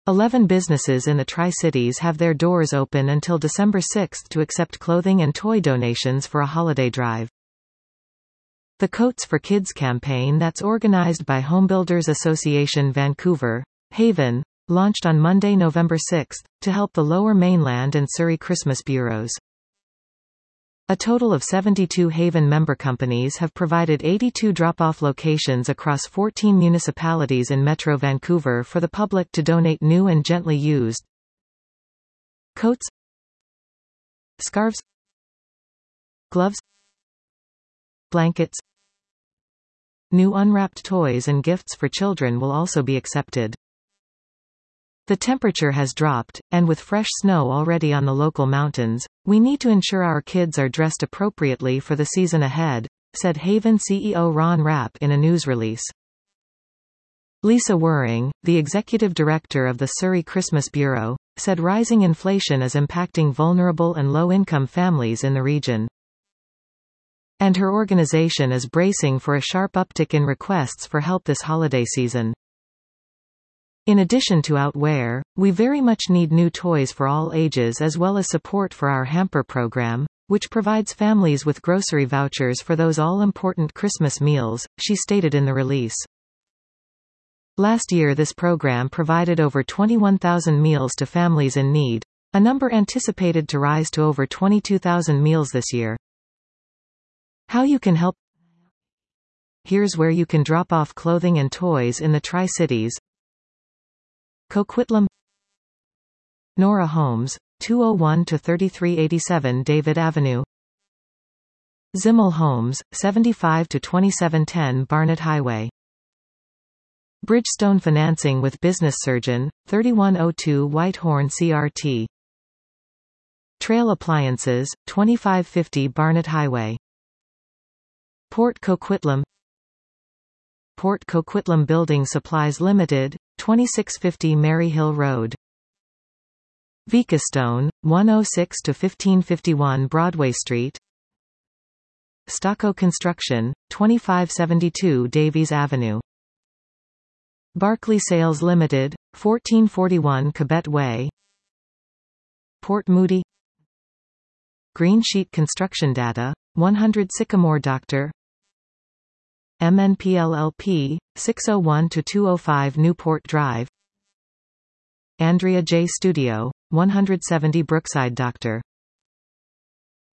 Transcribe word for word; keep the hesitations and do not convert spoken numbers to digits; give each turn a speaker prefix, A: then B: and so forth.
A: Eleven businesses in the Tri-Cities have their doors open until December sixth to accept clothing and toy donations for a holiday drive. The Coats for Kids campaign, that's organized by Homebuilders Association Vancouver, Haven, launched on Monday, November sixth, to help the Lower Mainland and Surrey Christmas bureaus. A total of seventy-two Haven member companies have provided eighty-two drop-off locations across fourteen municipalities in Metro Vancouver for the public to donate new and gently used coats, scarves, gloves, blankets. New unwrapped toys and gifts for children will also be accepted. The temperature has dropped, and with fresh snow already on the local mountains, we need to ensure our kids are dressed appropriately for the season ahead, said Haven C E O Ron Rapp in a news release. Lisa Waring, the executive director of the Surrey Christmas Bureau, said rising inflation is impacting vulnerable and low-income families in the region. And her organization is bracing for a sharp uptick in requests for help this holiday season. In addition to outwear, we very much need new toys for all ages as well as support for our hamper program, which provides families with grocery vouchers for those all-important Christmas meals, she stated in the release. Last year this program provided over twenty-one thousand meals to families in need, a number anticipated to rise to over twenty-two thousand meals this year. How you can help? Here's where you can drop off clothing and toys in the Tri-Cities. Coquitlam, Nora Homes, two oh one to thirty-three eighty-seven David Avenue. Zimmel Homes, seventy-five to twenty-seven ten Barnett Highway. Bridgestone Financing with Business Surgeon, thirty-one oh two Whitehorn C R T. Trail Appliances, twenty-five fifty Barnett Highway. Port Coquitlam, Port Coquitlam Building Supplies Limited, twenty-six fifty Mary Hill Road. Vikastone, one oh six to fifteen fifty-one Broadway Street. Stocko Construction, twenty-five seventy-two Davies Avenue. Barclay Sales Limited, fourteen forty-one Cabet Way. Port Moody. Green Sheet Construction Data, one hundred Sycamore Doctor. M N P L L P, six oh one to two oh five Newport Drive. Andrea J Studio, one hundred seventy Brookside Doctor